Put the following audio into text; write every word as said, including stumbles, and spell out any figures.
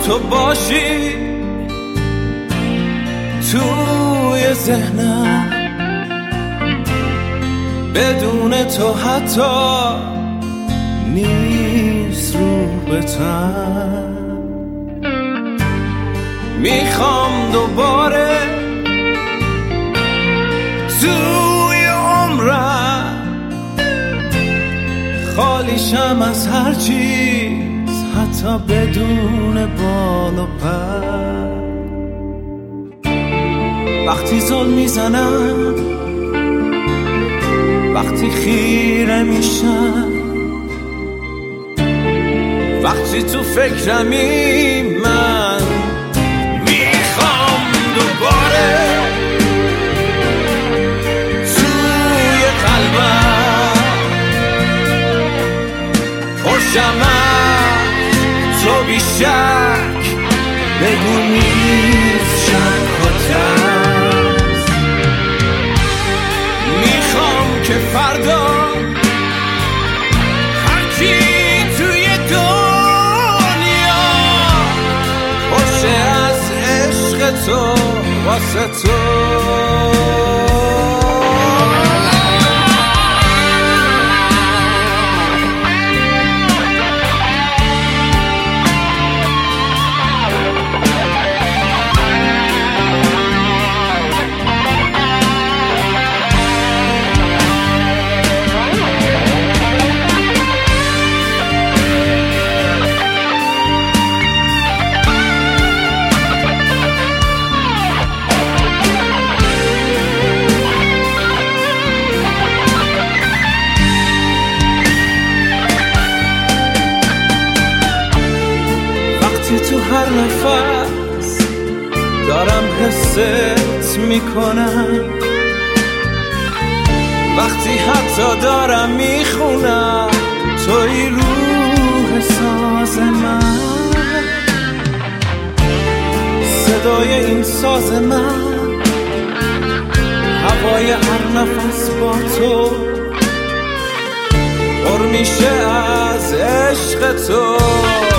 تو باشی توی ذهنم، بدون تو حتی نیست رو به تن. میخوام دوباره توی عمرم خالیشم از هر چیز، حتی بدون بال و پر. وقتی زل میزنم، وقتی خیره میشم، وقتی تو فکرمی، من میخوام دوباره توی قلبم خوشم از تو بیشک، بگو نیست شک و ترس. میخوام که فردا هر کی توی دنیا خوشه از عشق تو واسه تو. تو هر نفس دارم حست میکنم، وقتی حتی دارم میخونم توی روح ساز من. صدای این ساز من، هوای هر نفس با تو پر میشه از عشق تو.